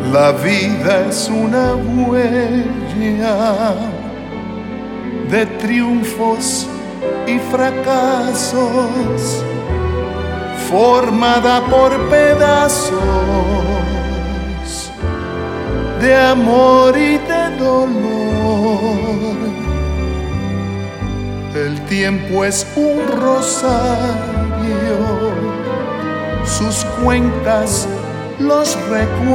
La vida es una huella de triunfos y fracasos, formada por pedazos de amor y de dolor. El tiempo es un rosario, sus cuentas los recuerdos